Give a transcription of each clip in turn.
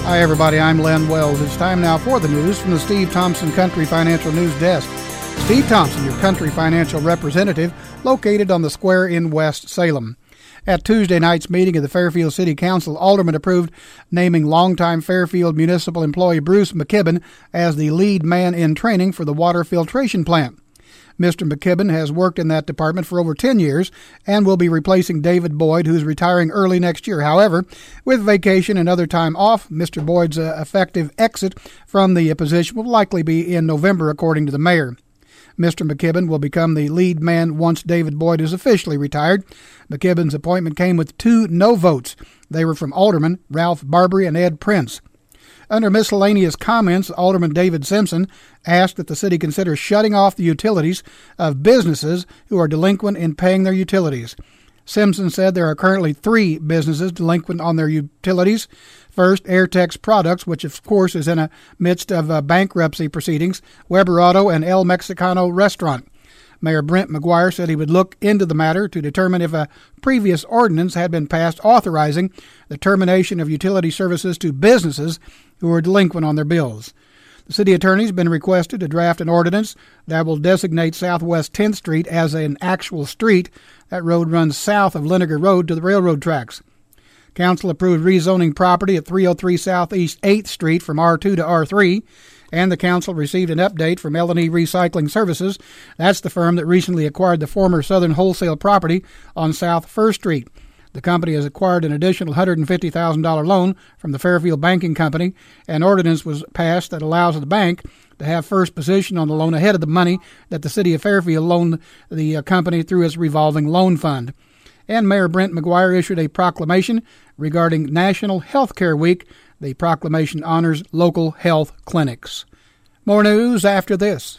Hi, everybody. I'm Len Wells. It's time now for the news from the Steve Thompson Country Financial News Desk. Steve Thompson, your country financial representative, located on the square in West Salem. At Tuesday night's meeting of the Fairfield City Council, Aldermen approved naming longtime Fairfield municipal employee Bruce McKibben as the lead man in training for the water filtration plant. Mr. McKibben has worked in that department for over 10 years and will be replacing David Boyd, who's retiring early next year. However, with vacation and other time off, Mr. Boyd's effective exit from the position will likely be in November, according to the mayor. Mr. McKibben will become the lead man once David Boyd is officially retired. McKibben's appointment came with 2 no votes. They were from Alderman Ralph Barbary and Ed Prince. Under miscellaneous comments, Alderman David Simpson asked that the city consider shutting off the utilities of businesses who are delinquent in paying their utilities. Simpson said there are currently 3 businesses delinquent on their utilities. First, Airtex Products, which of course is in the midst of bankruptcy proceedings, Weber Auto, and El Mexicano Restaurant. Mayor Brent McGuire said he would look into the matter to determine if a previous ordinance had been passed authorizing the termination of utility services to businesses who are delinquent on their bills. The city attorney has been requested to draft an ordinance that will designate Southwest 10th Street as an actual street. That road runs south of Linegar Road to the railroad tracks. Council approved rezoning property at 303 Southeast 8th Street from R2 to R3, and the council received an update from L&E Recycling Services. That's the firm that recently acquired the former Southern Wholesale property on South 1st Street. The company has acquired an additional $150,000 loan from the Fairfield Banking Company. An ordinance was passed that allows the bank to have first position on the loan ahead of the money that the city of Fairfield loaned the company through its revolving loan fund. And Mayor Brent McGuire issued a proclamation regarding National Health Care Week. The proclamation honors local health clinics. More news after this.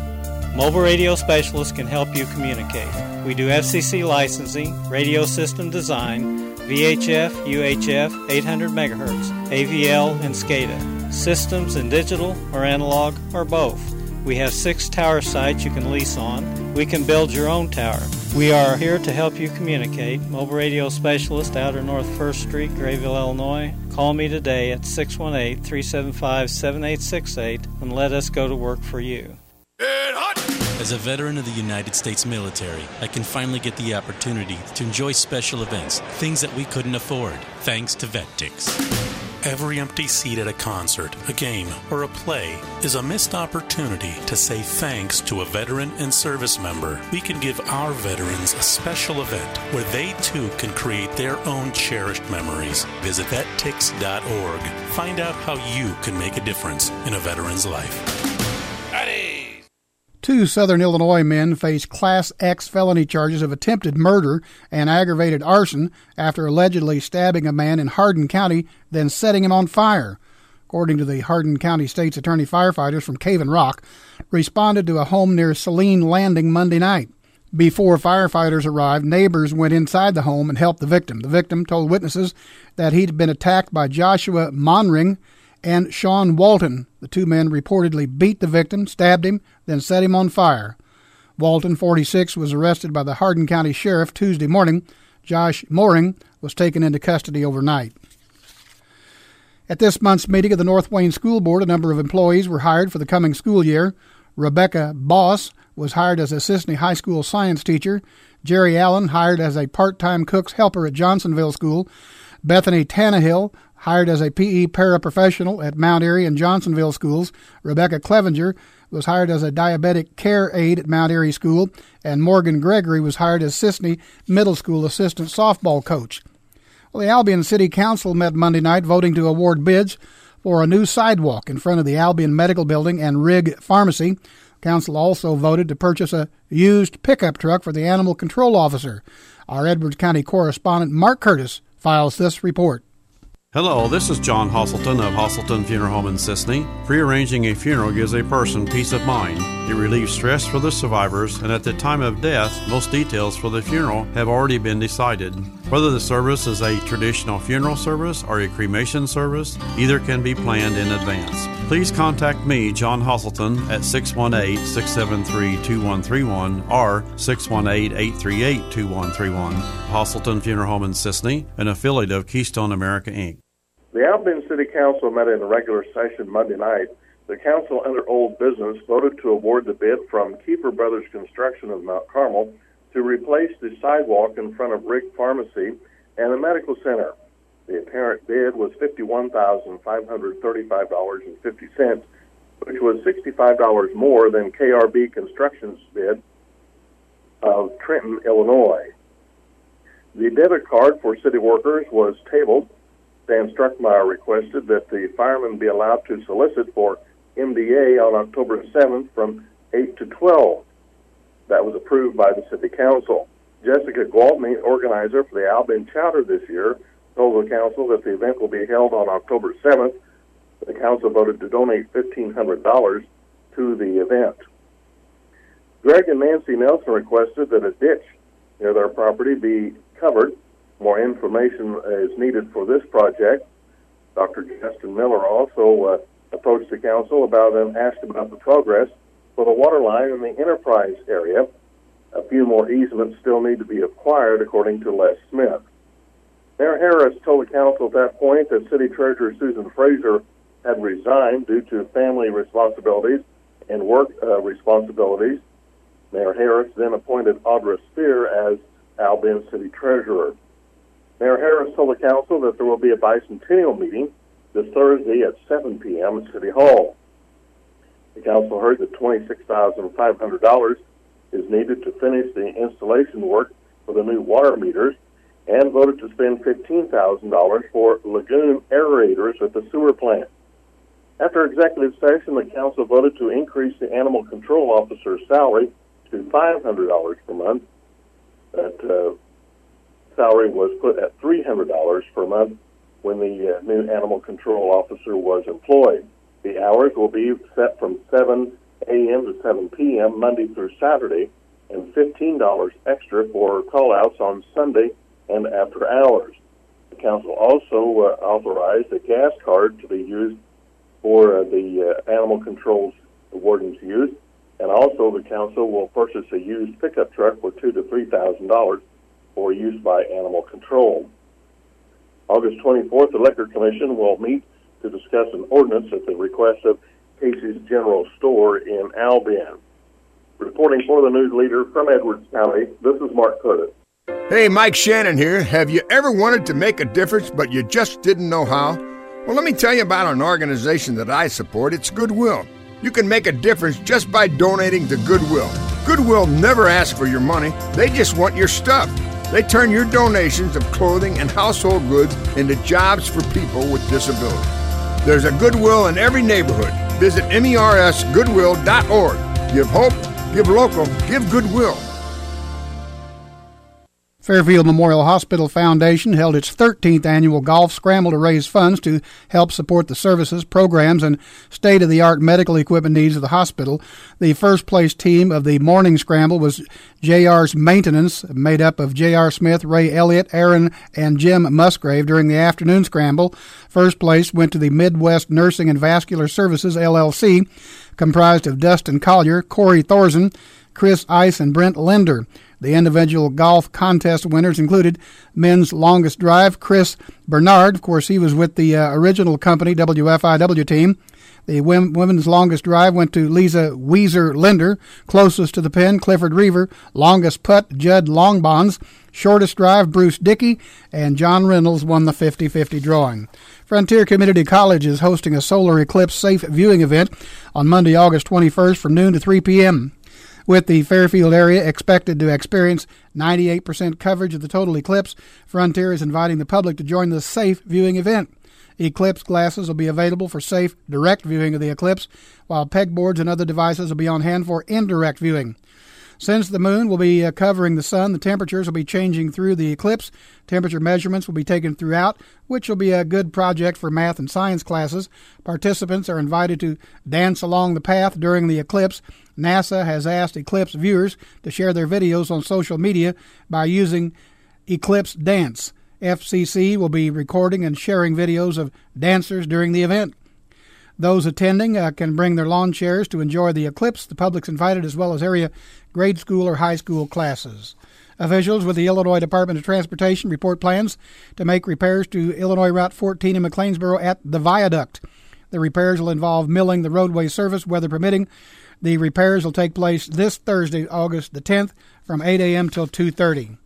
Mobile radio specialists can help you communicate. We do FCC licensing, radio system design, VHF, UHF, 800 MHz, AVL, and SCADA. Systems in digital or analog or both. We have 6 tower sites you can lease on. We can build your own tower. We are here to help you communicate. Mobile radio specialist, Outer North 1st Street, Grayville, Illinois. Call me today at 618-375-7868 and let us go to work for you. As a veteran of the United States military, I can finally get the opportunity to enjoy special events, things that we couldn't afford, thanks to VetTix. Every empty seat at a concert, a game, or a play is a missed opportunity to say thanks to a veteran and service member. We can give our veterans a special event where they too can create their own cherished memories. Visit vettix.org. Find out how you can make a difference in a veteran's life. 2 Southern Illinois men face Class X felony charges of attempted murder and aggravated arson after allegedly stabbing a man in Hardin County, then setting him on fire. According to the Hardin County State's Attorney, firefighters from Caven Rock responded to a home near Saline Landing Monday night. Before firefighters arrived, neighbors went inside the home and helped the victim. The victim told witnesses that he'd been attacked by Joshua Monring and Sean Walton. The 2 men reportedly beat the victim, stabbed him, then set him on fire. Walton, 46, was arrested by the Hardin County Sheriff Tuesday morning. Josh Mooring was taken into custody overnight. At this month's meeting of the North Wayne School Board, a number of employees were hired for the coming school year. Rebecca Boss was hired as a Sisney High School science teacher. Jerry Allen hired as a part-time cook's helper at Johnsonville School. Bethany Tannehill hired as a PE paraprofessional at Mount Airy and Johnsonville schools. Rebecca Clevenger was hired as a diabetic care aide at Mount Airy School, and Morgan Gregory was hired as Sisney Middle School assistant softball coach. Well, the Albion City Council met Monday night voting to award bids for a new sidewalk in front of the Albion Medical Building and Rig Pharmacy. Council also voted to purchase a used pickup truck for the animal control officer. Our Edwards County correspondent Mark Curtis files this report. Hello, this is John Hosselton of Hosselton Funeral Home in Sisney. Prearranging a funeral gives a person peace of mind. It relieves stress for the survivors, and at the time of death, most details for the funeral have already been decided. Whether the service is a traditional funeral service or a cremation service, either can be planned in advance. Please contact me, John Hosselton, at 618-673-2131 or 618-838-2131. Hosselton Funeral Home in Sisney, an affiliate of Keystone America, Inc. The Albion City Council met in a regular session Monday night. The council, under old business, voted to award the bid from Kiefer Brothers Construction of Mount Carmel to replace the sidewalk in front of Rick Pharmacy and the medical center. The apparent bid was $51,535.50, which was $65 more than KRB Construction's bid of Trenton, Illinois. The debit card for city workers was tabled. Dan Struckmeyer requested that the firemen be allowed to solicit for MDA on October 7th from 8 to 12. That was approved by the city council. Jessica Gwaltney, organizer for the Albion Chowder this year, told the council that the event will be held on October 7th. The council voted to donate $1,500 to the event. Greg and Nancy Nelson requested that a ditch near their property be covered. More information is needed for this project. Dr. Justin Miller also approached the council and asked about the progress for the water line in the Enterprise area. A few more easements still need to be acquired, according to Les Smith. Mayor Harris told the council at that point that City Treasurer Susan Fraser had resigned due to family responsibilities and work responsibilities. Mayor Harris then appointed Audra Spear as Albion City Treasurer. Mayor Harris told the council that there will be a bicentennial meeting this Thursday at 7 p.m. at City Hall. The council heard that $26,500 is needed to finish the installation work for the new water meters and voted to spend $15,000 for lagoon aerators at the sewer plant. After executive session, the council voted to increase the animal control officer's salary to $500 per month. That salary was put at $300 per month when the new animal control officer was employed. The hours will be set from 7 a.m. to 7 p.m. Monday through Saturday, and $15 extra for call-outs on Sunday and after hours. The council also authorized a gas card to be used for the animal control wardens use, and also the council will purchase a used pickup truck for $2,000 to $3,000 for use by animal control. August 24th, the Liquor Commission will meet to discuss an ordinance at the request of Casey's General Store in Albion. Reporting for the news leader from Edwards County, this is Mark Curtis. Hey, Mike Shannon here. Have you ever wanted to make a difference, but you just didn't know how? Well, let me tell you about an organization that I support. It's Goodwill. You can make a difference just by donating to Goodwill. Goodwill never asks for your money. They just want your stuff. They turn your donations of clothing and household goods into jobs for people with disabilities. There's a Goodwill in every neighborhood. Visit mersgoodwill.org. Give hope, give local, give Goodwill. Fairfield Memorial Hospital Foundation held its 13th annual golf scramble to raise funds to help support the services, programs, and state-of-the-art medical equipment needs of the hospital. The first-place team of the morning scramble was JR's Maintenance, made up of J.R. Smith, Ray Elliott, Aaron, and Jim Musgrave. During the afternoon scramble, first place went to the Midwest Nursing and Vascular Services, LLC, comprised of Dustin Collier, Corey Thorsen, Chris Ice, and Brent Linder. The individual golf contest winners included men's longest drive, Chris Bernard. Of course, he was with the original company, WFIW team. The women's longest drive went to Lisa Weezer Linder. Closest to the pin, Clifford Reaver. Longest putt, Judd Longbonds. Shortest drive, Bruce Dickey. And John Reynolds won the 50-50 drawing. Frontier Community College is hosting a solar eclipse safe viewing event on Monday, August 21st from noon to 3 p.m. With the Fairfield area expected to experience 98% coverage of the total eclipse, Frontier is inviting the public to join the safe viewing event. Eclipse glasses will be available for safe, direct viewing of the eclipse, while pegboards and other devices will be on hand for indirect viewing. Since the moon will be covering the sun, the temperatures will be changing through the eclipse. Temperature measurements will be taken throughout, which will be a good project for math and science classes. Participants are invited to dance along the path during the eclipse. NASA has asked eclipse viewers to share their videos on social media by using Eclipse Dance. FCC will be recording and sharing videos of dancers during the event. Those attending can bring their lawn chairs to enjoy the eclipse. The public's invited, as well as area grade school or high school classes. Officials with the Illinois Department of Transportation report plans to make repairs to Illinois Route 14 in McLeansboro at the viaduct. The repairs will involve milling the roadway surface, weather permitting. The repairs will take place this Thursday, August the 10th, from 8 a.m. till 2:30.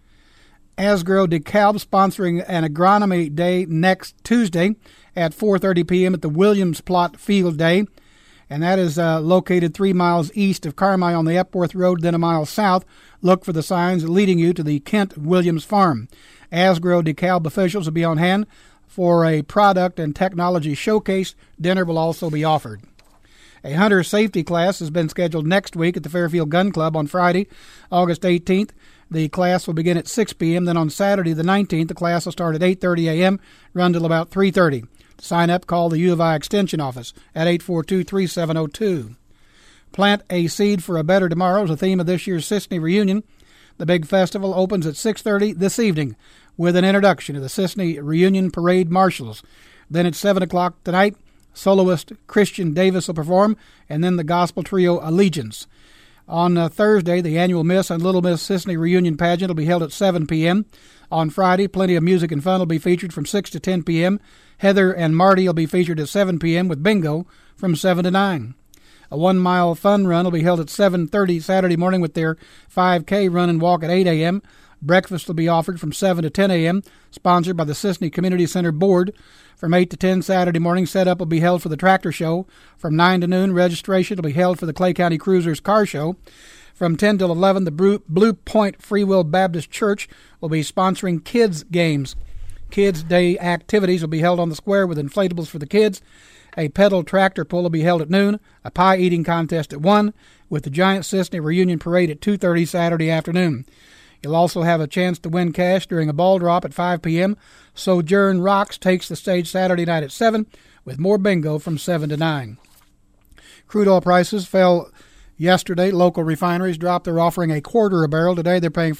Asgrow DeKalb sponsoring an agronomy day next Tuesday at 4:30 p.m. at the Williams Plot Field Day, and that is located 3 miles east of Carmi on the Epworth Road, then a mile south. Look for the signs leading you to the Kent Williams Farm. Asgrow DeKalb officials will be on hand for a product and technology showcase. Dinner will also be offered. A hunter safety class has been scheduled next week at the Fairfield Gun Club on Friday, August 18th. The class will begin at 6 p.m. Then on Saturday the 19th, the class will start at 8:30 a.m., run till about 3:30. To sign up, call the U of I Extension office at 842-3702. Plant a Seed for a Better Tomorrow is the theme of this year's Sisney Reunion. The big festival opens at 6:30 this evening with an introduction to the Sisney Reunion Parade Marshals. Then at 7 o'clock tonight, soloist Christian Davis will perform, and then the gospel trio Allegiance. On Thursday, the annual Miss and Little Miss Sisney Reunion Pageant will be held at 7 p.m. On Friday, plenty of music and fun will be featured from 6 to 10 p.m. Heather and Marty will be featured at 7 p.m. with bingo from 7 to 9. A 1-mile fun run will be held at 7:30 Saturday morning with their 5K run and walk at 8 a.m. Breakfast will be offered from 7 to 10 a.m., sponsored by the Sisney Community Center Board. From 8 to 10 Saturday morning, setup will be held for the tractor show. From 9 to noon, registration will be held for the Clay County Cruisers Car Show. From 10 till 11, the Blue Point Free Will Baptist Church will be sponsoring kids' games. Kids' Day activities will be held on the square with inflatables for the kids. A pedal tractor pull will be held at noon, a pie-eating contest at 1, with the Giant Sisney Reunion Parade at 2:30 Saturday afternoon. You'll also have a chance to win cash during a ball drop at 5 p.m. Sojourn Rocks takes the stage Saturday night at 7, with more bingo from 7 to 9. Crude oil prices fell yesterday. Local refineries dropped their offering a quarter a barrel. Today they're paying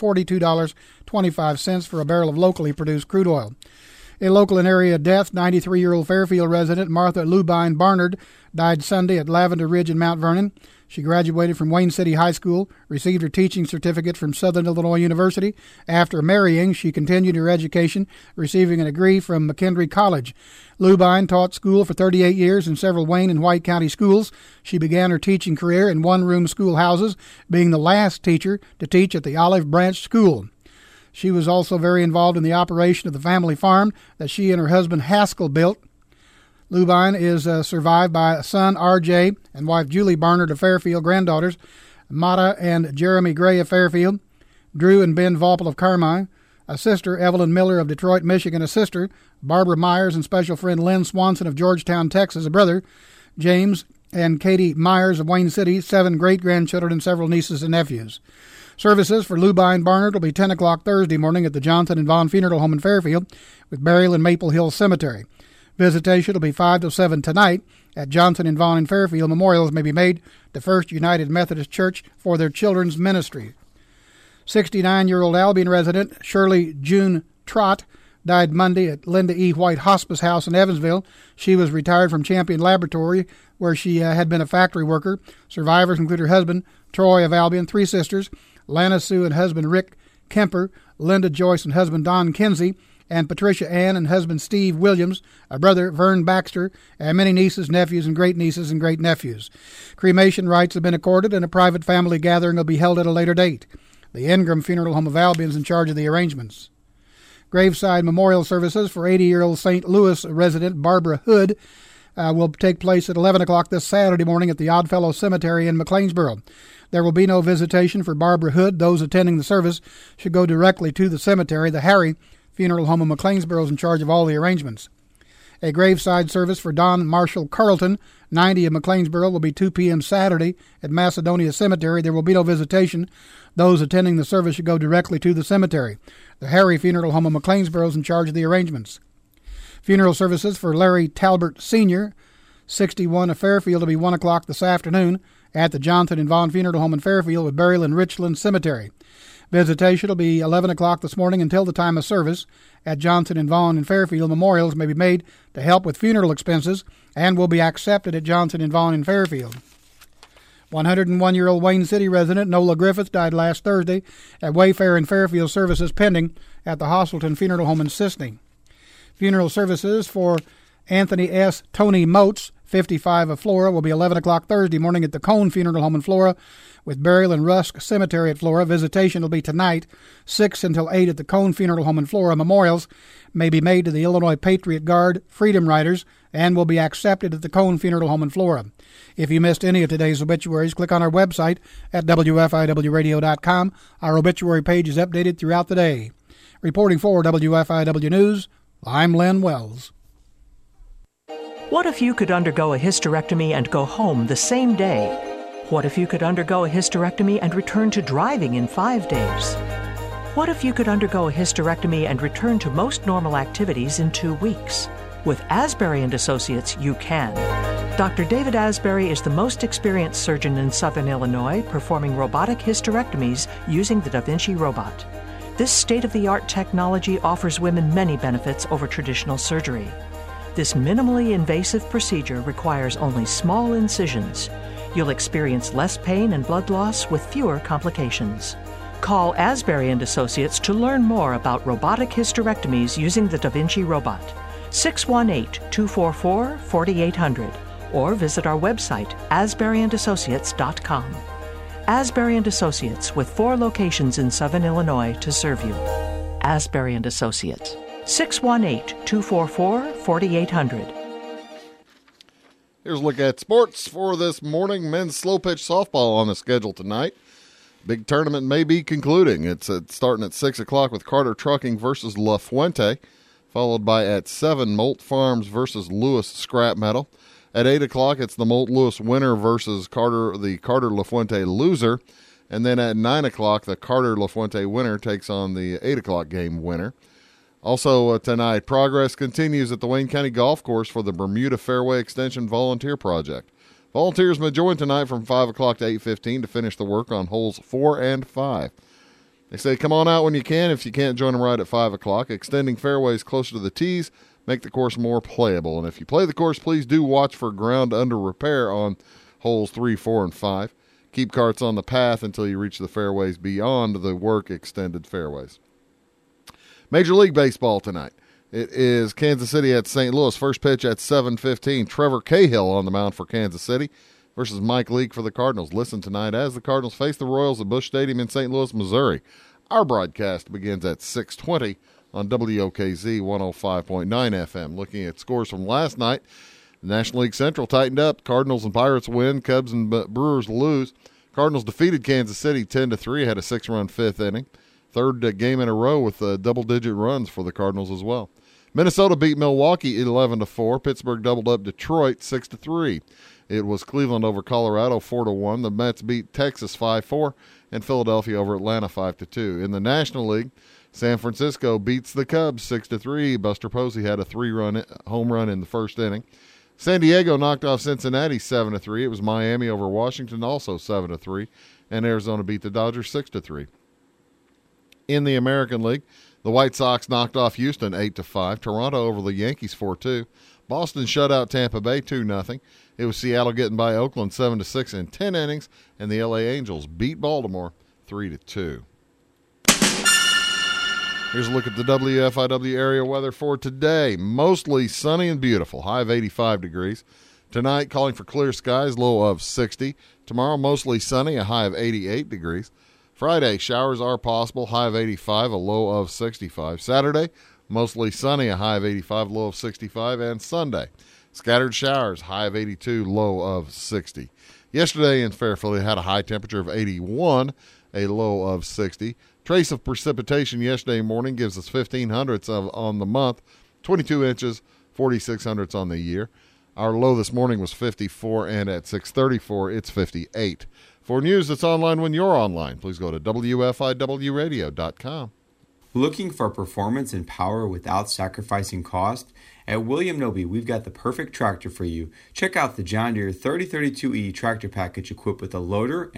$42.25 for a barrel of locally produced crude oil. A local and area death, 93-year-old Fairfield resident Martha Lubine Barnard died Sunday at Lavender Ridge in Mount Vernon. She graduated from Wayne City High School, received her teaching certificate from Southern Illinois University. After marrying, she continued her education, receiving a degree from McKendree College. Lubine taught school for 38 years in several Wayne and White County schools. She began her teaching career in one-room schoolhouses, being the last teacher to teach at the Olive Branch School. She was also very involved in the operation of the family farm that she and her husband Haskell built. Lubine is survived by a son, R.J., and wife Julie Barnard of Fairfield, granddaughters Mata and Jeremy Gray of Fairfield, Drew and Ben Vaupel of Carmi, a sister, Evelyn Miller of Detroit, Michigan, a sister, Barbara Myers and special friend Lynn Swanson of Georgetown, Texas, a brother, James and Katie Myers of Wayne City, 7 great-grandchildren, and several nieces and nephews. Services for Lubine Barnard will be 10 o'clock Thursday morning at the Johnson and Vaughn Funeral Home in Fairfield, with burial in Maple Hill Cemetery. Visitation will be 5 till 7 tonight at Johnson and Vaughn in Fairfield. Memorials may be made to First United Methodist Church for their children's ministry. 69-year-old Albion resident Shirley June Trott died Monday at Linda E. White Hospice House in Evansville. She was retired from Champion Laboratory, where she had been a factory worker. Survivors include her husband, Troy of Albion, 3 sisters, Lana Sue and husband Rick Kemper, Linda Joyce and husband Don Kinsey, and Patricia Ann and husband Steve Williams, a brother Vern Baxter, and many nieces, nephews, and great-nieces and great-nephews. Cremation rites have been accorded, and a private family gathering will be held at a later date. The Ingram Funeral Home of Albion is in charge of the arrangements. Graveside memorial services for 80-year-old St. Louis resident Barbara Hood will take place at 11 o'clock this Saturday morning at the Oddfellow Cemetery in McLeansboro. There will be no visitation for Barbara Hood. Those attending the service should go directly to the cemetery. The Harry Funeral Home of McLeansboro is in charge of all the arrangements. A graveside service for Don Marshall Carlton, 90 of McLeansboro, will be 2 p.m. Saturday at Macedonia Cemetery. There will be no visitation. Those attending the service should go directly to the cemetery. The Harry Funeral Home of McLeansboro is in charge of the arrangements. Funeral services for Larry Talbert Sr., 61 of Fairfield, will be 1 o'clock this afternoon at the Johnson and Vaughn Funeral Home in Fairfield with burial in Richland Cemetery. Visitation will be 11 o'clock this morning until the time of service at Johnson and Vaughn in Fairfield. Memorials may be made to help with funeral expenses and will be accepted at Johnson and Vaughn in Fairfield. 101-year-old Wayne City resident Nola Griffith died last Thursday at Wayfair and Fairfield services pending at the Hosselton Funeral Home in Sisney. Funeral services for Anthony S. Tony Motes, 55 of Flora, will be 11 o'clock Thursday morning at the Cone Funeral Home in Flora, with burial in Rusk Cemetery at Flora. Visitation will be tonight, 6 until 8 at the Cone Funeral Home in Flora. Memorials may be made to the Illinois Patriot Guard, Freedom Riders, and will be accepted at the Cone Funeral Home in Flora. If you missed any of today's obituaries, click on our website at WFIWradio.com. Our obituary page is updated throughout the day. Reporting for WFIW News, I'm Len Wells. What if you could undergo a hysterectomy and go home the same day? What if you could undergo a hysterectomy and return to driving in 5 days? What if you could undergo a hysterectomy and return to most normal activities in 2 weeks? With Asbury & Associates, you can. Dr. David Asbury is the most experienced surgeon in Southern Illinois performing robotic hysterectomies using the Da Vinci robot. This state-of-the-art technology offers women many benefits over traditional surgery. This minimally invasive procedure requires only small incisions. You'll experience less pain and blood loss with fewer complications. Call Asbury & Associates to learn more about robotic hysterectomies using the Da Vinci robot. 618-244-4800 or visit our website, asburyandassociates.com. Asbury & Associates, with 4 locations in Southern Illinois to serve you. Asbury & Associates. 618-244-4800. Here's a look at sports for this morning. Men's slow pitch softball on the schedule tonight. Big tournament may be concluding. It's starting at 6 o'clock with Carter Trucking versus La Fuente, followed by at 7, Molt Farms versus Lewis Scrap Metal. At 8 o'clock, it's the Molt Lewis winner versus the Carter La Fuente loser. And then at 9 o'clock, the Carter La Fuente winner takes on the 8 o'clock game winner. Also tonight, progress continues at the Wayne County Golf Course for the Bermuda Fairway Extension Volunteer Project. Volunteers may join tonight from 5 o'clock to 8:15 to finish the work on holes 4 and 5. They say come on out when you can if you can't join them right at 5 o'clock. Extending fairways closer to the tees make the course more playable. And if you play the course, please do watch for ground under repair on holes 3, 4, and 5. Keep carts on the path until you reach the fairways beyond the work extended fairways. Major League Baseball tonight. It is Kansas City at St. Louis. First pitch at 7:15. Trevor Cahill on the mound for Kansas City versus Mike Leake for the Cardinals. Listen tonight as the Cardinals face the Royals at Busch Stadium in St. Louis, Missouri. Our broadcast begins at 6:20 on WOKZ 105.9 FM. Looking at scores from last night, the National League Central tightened up. Cardinals and Pirates win. Cubs and Brewers lose. Cardinals defeated Kansas City 10-3. Had a 6-run fifth inning. Third game in a row with double-digit runs for the Cardinals as well. Minnesota beat Milwaukee 11-4. Pittsburgh doubled up Detroit 6-3. It was Cleveland over Colorado 4-1. The Mets beat Texas 5-4, and Philadelphia over Atlanta 5-2. In the National League, San Francisco beats the Cubs 6-3. Buster Posey had a 3-run home run in the first inning. San Diego knocked off Cincinnati 7-3. It was Miami over Washington also 7-3, and Arizona beat the Dodgers 6-3. In the American League, the White Sox knocked off Houston 8-5. Toronto over the Yankees 4-2. Boston shut out Tampa Bay 2-0. It was Seattle getting by Oakland 7-6 in 10 innings, and the LA Angels beat Baltimore 3-2. Here's a look at the WFIW area weather for today. Mostly sunny and beautiful, high of 85 degrees. Tonight, calling for clear skies, low of 60. Tomorrow, mostly sunny, a high of 88 degrees. Friday, showers are possible, high of 85, a low of 65. Saturday, mostly sunny, a high of 85, low of 65. And Sunday, scattered showers, high of 82, low of 60. Yesterday in Fairfield, it had a high temperature of 81, a low of 60. Trace of precipitation yesterday morning gives us 1,500ths on the month, 22 inches, 4,600ths on the year. Our low this morning was 54, and at 6:34, it's 58. For news that's online when you're online, please go to WFIWradio.com. Looking for performance and power without sacrificing cost? At William Noby, we've got the perfect tractor for you. Check out the John Deere 3032E tractor package equipped with a loader